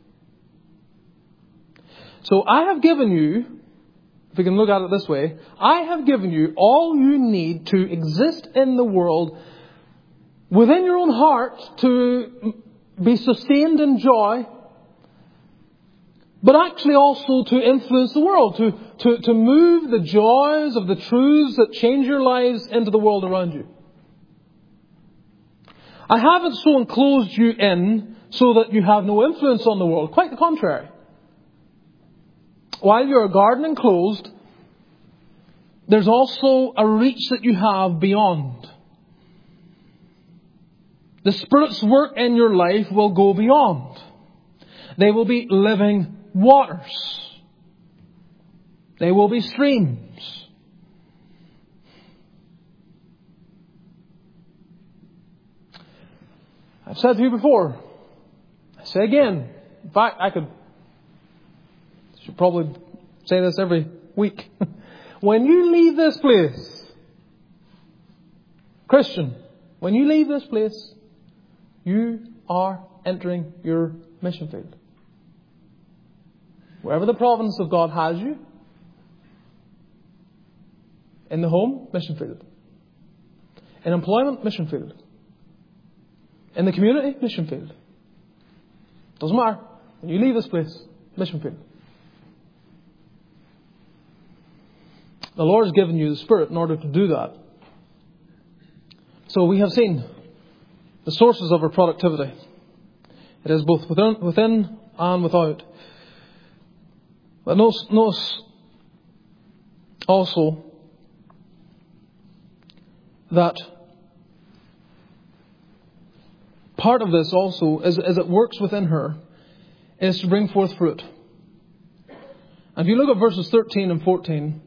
So I have given you, if we can look at it this way, I have given you all you need to exist in the world within your own heart, to be sustained in joy, but actually also to influence the world, to, to, to move the joys of the truths that change your lives into the world around you. I haven't so enclosed you in so that you have no influence on the world. Quite the contrary. While you're a garden enclosed, there's also a reach that you have beyond. The Spirit's work in your life will go beyond. They will be living waters. They will be streams. I've said to you before, I say again, in fact, I could should probably say this every week. When you leave this place, Christian, when you leave this place, you are entering your mission field. Wherever the providence of God has you, in the home, mission field. In employment, mission field. In the community, mission field. Doesn't matter. When you leave this place, mission field. The Lord has given you the Spirit in order to do that. So we have seen the sources of her productivity. It is both within, within and without. But notice, notice also that part of this also, as, as it works within her, is to bring forth fruit. And if you look at verses thirteen and fourteen,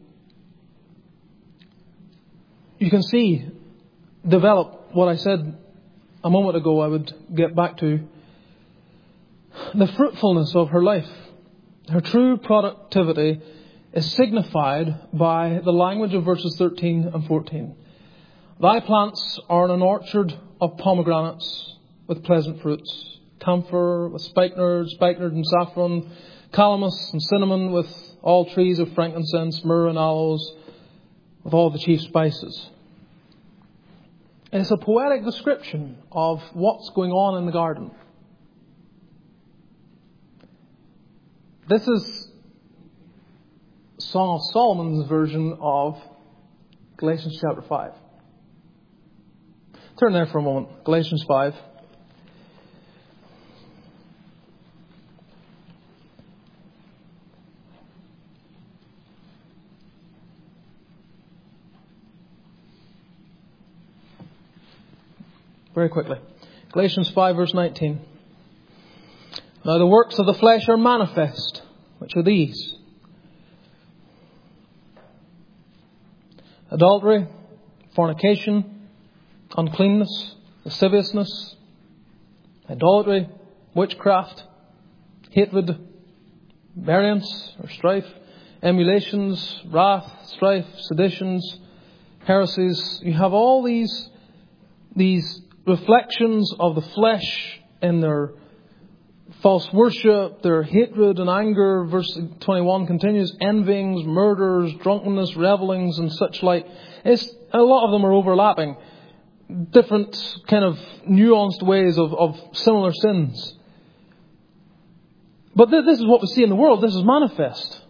you can see, develop what I said a moment ago I would get back to. The fruitfulness of her life, her true productivity, is signified by the language of verses thirteen and fourteen. Thy plants are in an orchard of pomegranates with pleasant fruits, camphor with spikenard, spikenard and saffron, calamus and cinnamon with all trees of frankincense, myrrh and aloes, with all the chief spices. It's a poetic description of what's going on in the garden. This is Song of Solomon's version of Galatians chapter five. Turn there for a moment. Galatians five. Very quickly. Galatians five verse nineteen. Now the works of the flesh are manifest, which are these: adultery, fornication, uncleanness, lasciviousness, idolatry, witchcraft, hatred, variance or strife, emulations, wrath, strife, seditions, heresies. You have all these, these reflections of the flesh in their false worship, their hatred and anger. Verse twenty-one continues, envyings, murders, drunkenness, revellings and such like. It's, a lot of them are overlapping. Different kind of nuanced ways of, of similar sins. But th- this is what we see in the world. This is manifest.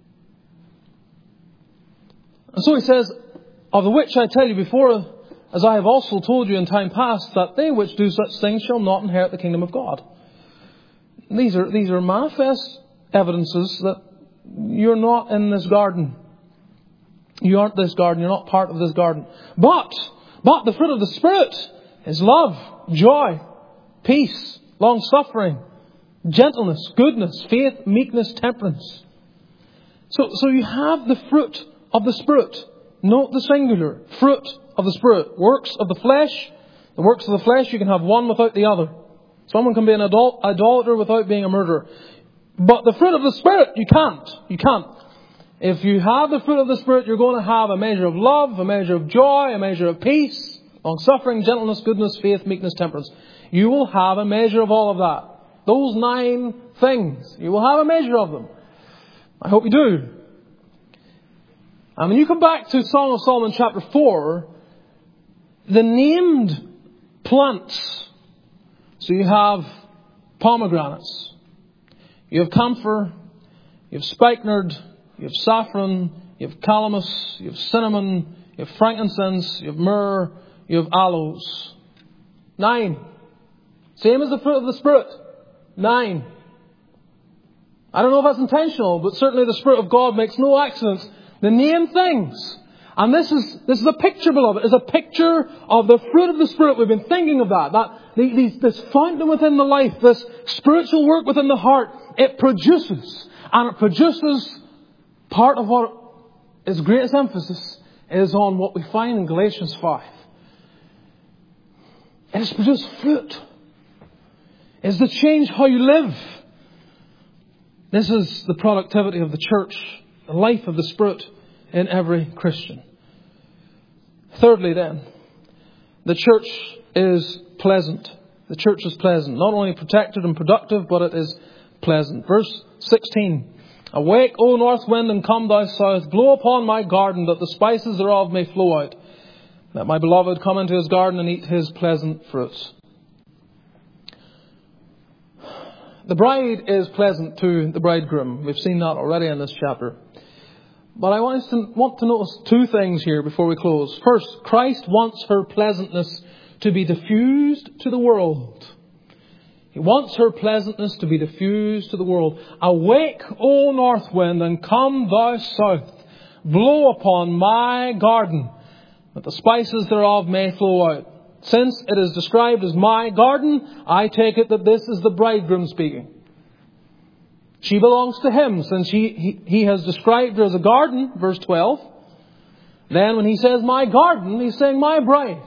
And so he says, of the which I tell you before, as I have also told you in time past, that they which do such things shall not inherit the kingdom of God. These are, these are manifest evidences that you're not in this garden. You aren't this garden. You're not part of this garden. But, but the fruit of the Spirit is love, joy, peace, long-suffering, gentleness, goodness, faith, meekness, temperance. So, so you have the fruit of the Spirit. Note the singular. Fruit of the Spirit. Works of the flesh. The works of the flesh, you can have one without the other. Someone can be an adult, idolater without being a murderer. But the fruit of the Spirit, you can't. You can't. If you have the fruit of the Spirit, you're going to have a measure of love, a measure of joy, a measure of peace, long-suffering, gentleness, goodness, faith, meekness, temperance. You will have a measure of all of that. Those nine things. You will have a measure of them. I hope you do. And when you come back to Song of Solomon chapter four, the named plants. So you have pomegranates, you have camphor, you have spikenard, you have saffron, you have calamus, you have cinnamon, you have frankincense, you have myrrh, you have aloes. Nine. Same as the fruit of the Spirit. Nine. I don't know if that's intentional, but certainly the Spirit of God makes no accidents. The name things. And this is this is a picture, beloved. It's a picture of the fruit of the Spirit. We've been thinking of that. That these, this fountain within the life, this spiritual work within the heart, it produces. And it produces part of what its greatest emphasis is on what we find in Galatians five. It has produced fruit. It's to change how you live. This is the productivity of the church, the life of the Spirit in every Christian. Thirdly then, the church is pleasant. The church is pleasant. Not only protected and productive, but it is pleasant. Verse sixteen. Awake, O north wind, and come thou south. Blow upon my garden, that the spices thereof may flow out. Let my beloved come into his garden and eat his pleasant fruits. The bride is pleasant to the bridegroom. We've seen that already in this chapter. But I want to, want to notice two things here before we close. First, Christ wants her pleasantness to be diffused to the world. He wants her pleasantness to be diffused to the world. Awake, O north wind, and come thou south. Blow upon my garden, that the spices thereof may flow out. Since it is described as my garden, I take it that this is the bridegroom speaking. She belongs to him, since he, he, he has described her as a garden, verse twelve. Then when he says my garden, he's saying my bride.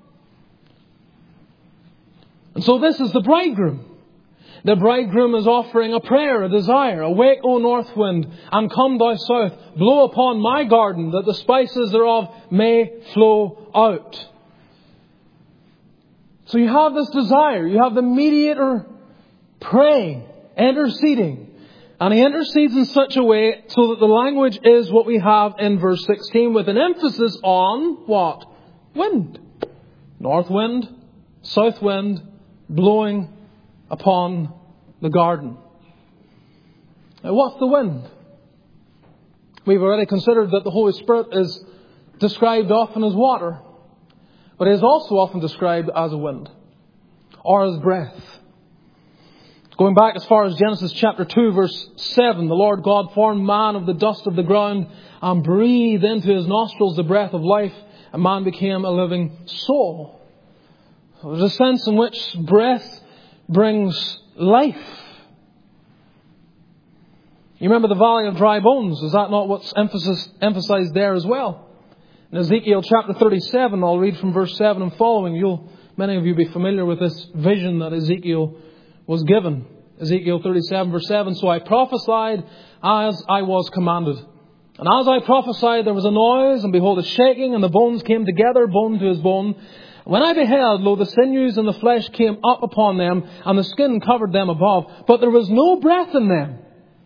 And so this is the bridegroom. The bridegroom is offering a prayer, a desire. Awake, O north wind, and come thou south. Blow upon my garden, that the spices thereof may flow out. So you have this desire. You have the mediator praying, interceding. And he intercedes in such a way so that the language is what we have in verse sixteen, with an emphasis on what? Wind. North wind, south wind, blowing upon the garden. Now, what's the wind? We've already considered that the Holy Spirit is described often as water, but it is also often described as a wind or as breath. Going back as far as Genesis chapter two, verse seven, the Lord God formed man of the dust of the ground and breathed into his nostrils the breath of life, and man became a living soul. So there's a sense in which breath brings life. You remember the valley of dry bones? Is that not what's emphasis, emphasized there as well? In Ezekiel chapter thirty-seven, I'll read from verse seven and following. You'll, many of you be familiar with this vision that Ezekiel was given. Ezekiel thirty-seven verse seven. So I prophesied as I was commanded. And as I prophesied, there was a noise, and behold, a shaking, and the bones came together, bone to his bone. When I beheld, lo, the sinews and the flesh came up upon them, and the skin covered them above, but there was no breath in them.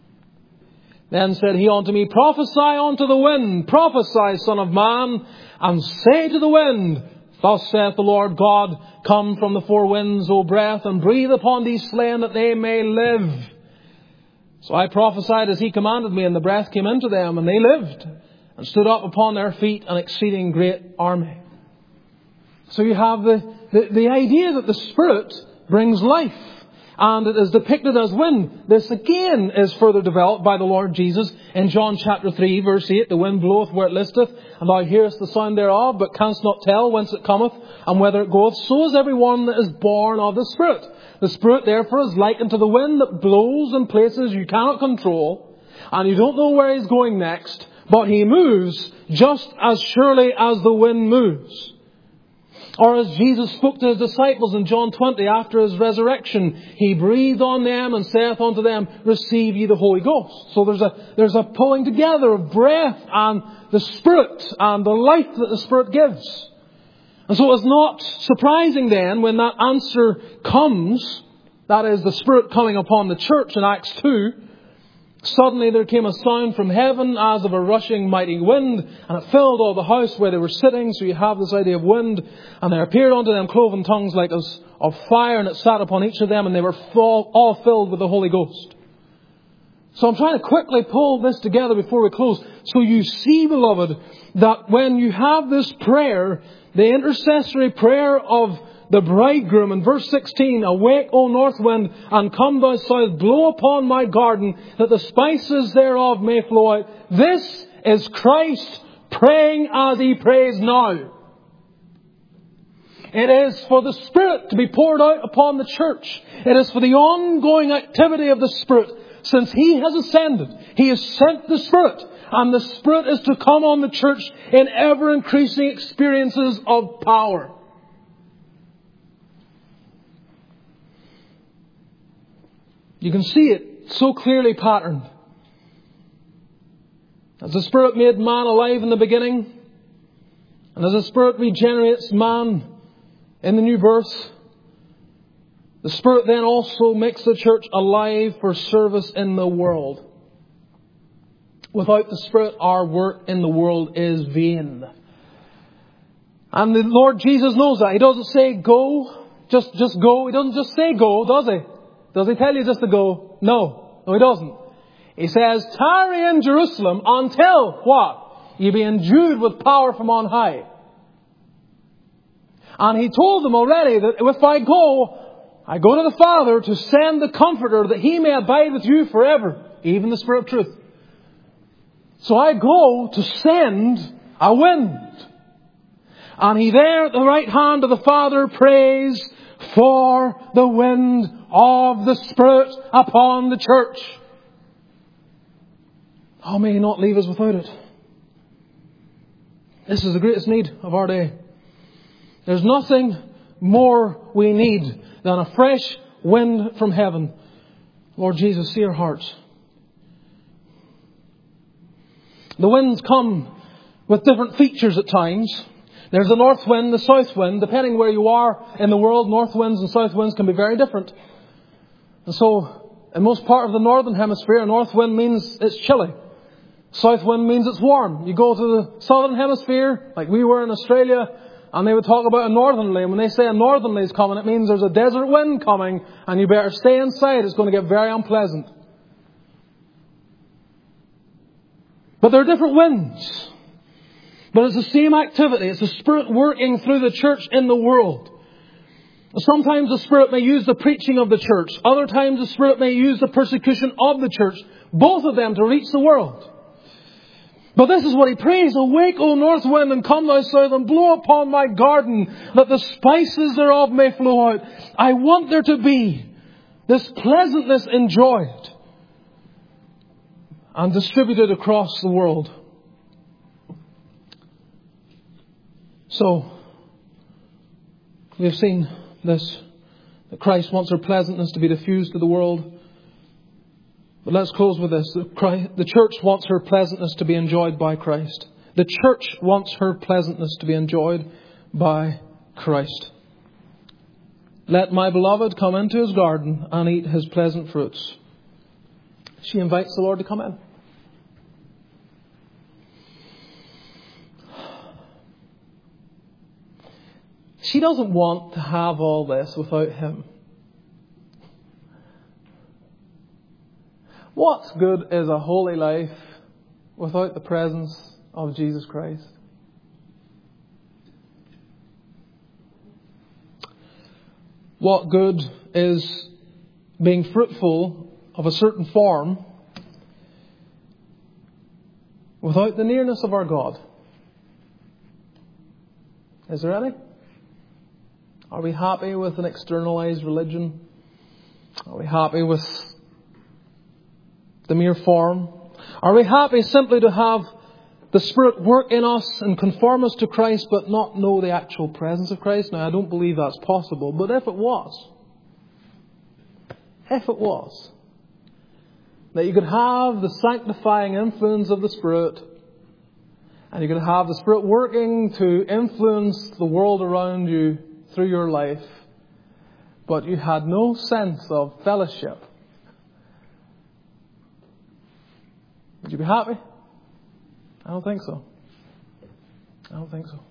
Then said he unto me, prophesy unto the wind, prophesy, son of man, and say to the wind, thus saith the Lord God, come from the four winds, O breath, and breathe upon these slain, that they may live. So I prophesied as he commanded me, and the breath came into them, and they lived, and stood up upon their feet, an exceeding great army. So you have the, the, the idea that the Spirit brings life, and it is depicted as wind. This again is further developed by the Lord Jesus in John chapter three, verse eight. The wind bloweth where it listeth, and thou hearest the sound thereof, but canst not tell whence it cometh, and whither it goeth. So is every one that is born of the Spirit. The Spirit, therefore, is likened to the wind that blows in places you cannot control, and you don't know where he's going next, but he moves just as surely as the wind moves. Or as Jesus spoke to his disciples in John twenty after his resurrection, he breathed on them and saith unto them, receive ye the Holy Ghost. So there's a, there's a pulling together of breath and the Spirit and the life that the Spirit gives. And so it's not surprising then when that answer comes, that is the Spirit coming upon the church in Acts two, suddenly there came a sound from heaven as of a rushing mighty wind, and it filled all the house where they were sitting. So you have this idea of wind. And there appeared unto them cloven tongues like as of fire, and it sat upon each of them, and they were full, all filled with the Holy Ghost. So I'm trying to quickly pull this together before we close. So you see, beloved, that when you have this prayer, the intercessory prayer of the bridegroom in verse sixteen, awake, O north wind, and come thou south, blow upon my garden, that the spices thereof may flow out. This is Christ praying as he prays now. It is for the Spirit to be poured out upon the church. It is for the ongoing activity of the Spirit. Since he has ascended, he has sent the Spirit, and the Spirit is to come on the church in ever increasing experiences of power. You can see it so clearly patterned. As the Spirit made man alive in the beginning, and as the Spirit regenerates man in the new birth, the Spirit then also makes the church alive for service in the world. Without the Spirit, our work in the world is vain. And the Lord Jesus knows that. He doesn't say go, just, just go. He doesn't just say go, does he? Does he tell you just to go? No. No, he doesn't. He says, tarry in Jerusalem until what? You be endued with power from on high. And He told them already that if I go, I go to the Father to send the Comforter that He may abide with you forever, even the Spirit of truth. So I go to send a wind. And He there at the right hand of the Father prays for the wind of the Spirit upon the church. Oh, may He not leave us without it. This is the greatest need of our day. There's nothing more we need than a fresh wind from heaven. Lord Jesus, see our hearts. The winds come with different features at times. There's the north wind, the south wind. Depending where you are in the world, north winds and south winds can be very different. And so, in most part of the northern hemisphere, a north wind means it's chilly. South wind means it's warm. You go to the southern hemisphere, like we were in Australia, and they would talk about a northerly. And when they say a northerly is coming, it means there's a desert wind coming, and you better stay inside. It's going to get very unpleasant. But there are different winds. But it's the same activity. It's the Spirit working through the church in the world. Sometimes the Spirit may use the preaching of the church. Other times the Spirit may use the persecution of the church. Both of them to reach the world. But this is what He prays. Awake, O north wind, and come thou south, and blow upon my garden, that the spices thereof may flow out. I want there to be this pleasantness enjoyed and distributed across the world. So, we have seen this, that Christ wants our pleasantness to be diffused to the world. But let's close with this. The church wants her pleasantness to be enjoyed by Christ. The church wants her pleasantness to be enjoyed by Christ. Let my beloved come into His garden and eat His pleasant fruits. She invites the Lord to come in. She doesn't want to have all this without Him. What good is a holy life without the presence of Jesus Christ? What good is being fruitful of a certain form without the nearness of our God? Is there any? Are we happy with an externalized religion? Are we happy with the mere form? Are we happy simply to have the Spirit work in us and conform us to Christ, but not know the actual presence of Christ? Now, I don't believe that's possible, but if it was, if it was, that you could have the sanctifying influence of the Spirit, and you could have the Spirit working to influence the world around you through your life, but you had no sense of fellowship, would you be happy? I don't think so. I don't think so.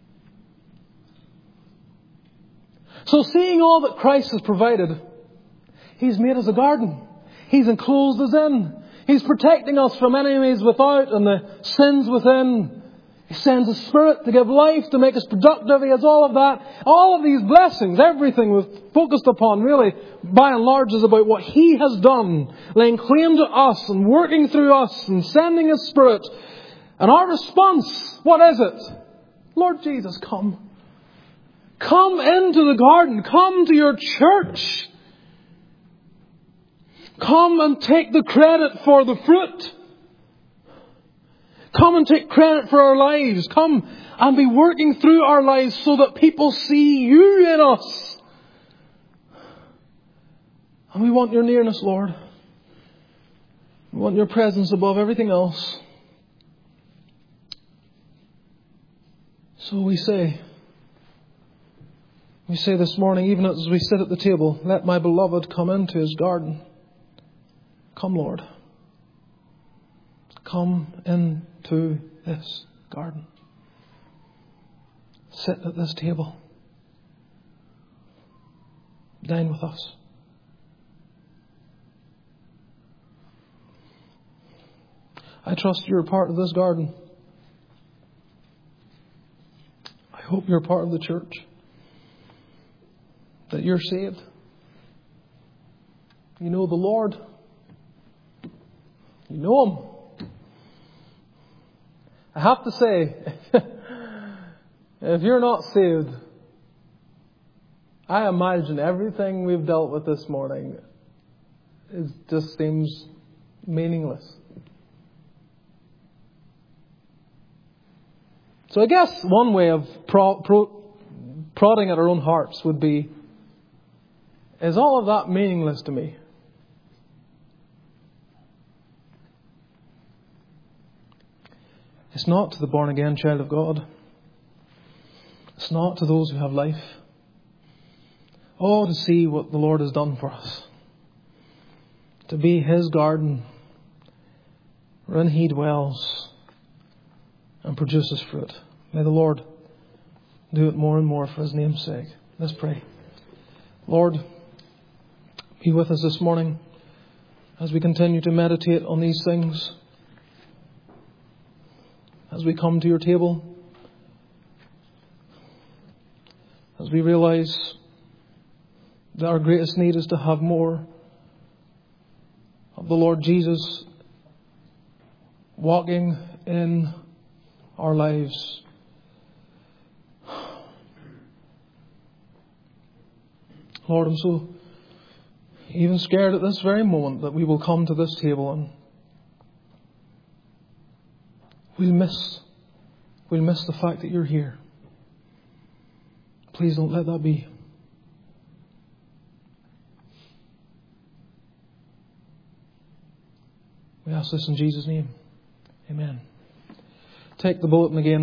So seeing all that Christ has provided, He's made us a garden. He's enclosed us in. He's protecting us from enemies without and the sins within. He sends His Spirit to give life, to make us productive. He has all of that. All of these blessings, everything we've focused upon really, by and large, is about what He has done, laying claim to us and working through us and sending His Spirit. And our response, what is it? Lord Jesus, come. Come into the garden. Come to your church. Come and take the credit for the fruit. Come and take credit for our lives. Come and be working through our lives so that people see you in us. And we want your nearness, Lord. We want your presence above everything else. So we say, we say this morning, even as we sit at the table, let my beloved come into His garden. Come, Lord. Come into this garden. Sit at this table. Dine with us. I trust you're a part of this garden. I hope you're a part of the church. That you're saved. You know the Lord. You know Him. I have to say, if you're not saved, I imagine everything we've dealt with this morning is just seems meaningless. So I guess one way of pro, pro, prodding at our own hearts would be, is all of that meaningless to me? It's not to the born again child of God. It's not to those who have life. Oh, to see what the Lord has done for us. To be His garden wherein He dwells and produces fruit. May the Lord do it more and more for His name's sake. Let's pray. Lord, be with us this morning as we continue to meditate on these things. As we come to your table, as we realize that our greatest need is to have more of the Lord Jesus walking in our lives. Lord, I'm so even scared at this very moment that we will come to this table and We'll miss, we'll miss the fact that you're here. Please don't let that be. We ask this in Jesus' name. Amen. Take the bulletin again.